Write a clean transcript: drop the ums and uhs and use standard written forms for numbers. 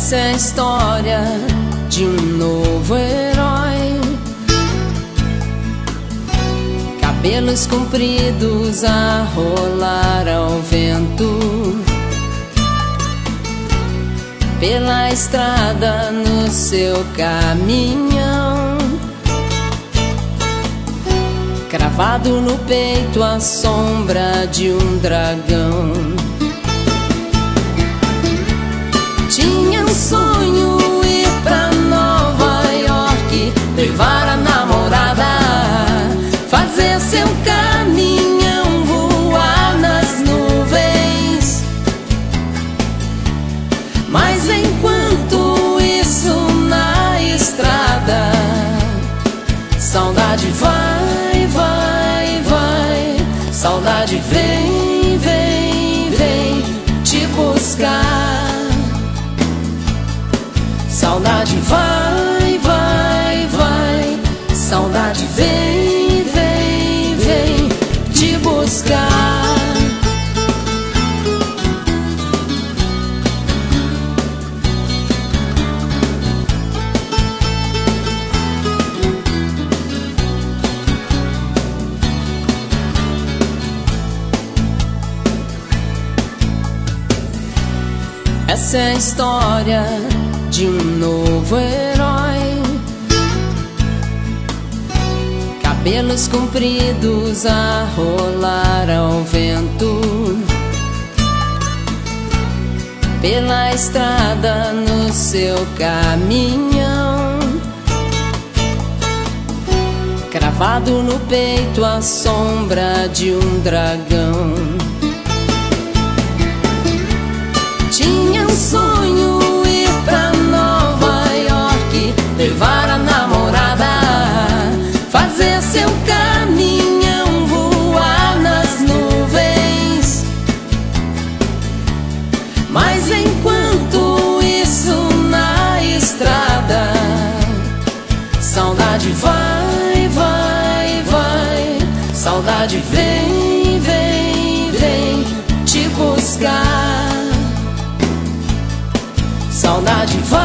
Essa é a história de um novo herói. Cabelos compridos a rolar ao vento, pela estrada no seu caminhão, cravado no peito a sombra de um dragão. Tinha um sonho, ir pra Nova York, levar a namorada, fazer seu caminhão, voar nas nuvens. Mas enquanto isso na estrada, saudade vai, vai, vai, saudade vem, vem, vem te buscar. Saudade vai, vai, vai, saudade vem, vem, vem te buscar. Essa é a história de um novo herói. Cabelos compridos a rolar ao vento, pela estrada no seu caminhão, cravado no peito a sombra de um dragão. Tinha um sonho, ir pra Nova York, levar a namorada, fazer seu caminhão, voar nas nuvens. Mas enquanto isso na estrada, saudade vai, vai, vai, saudade vem, vem, vem te buscar. Saudade vai.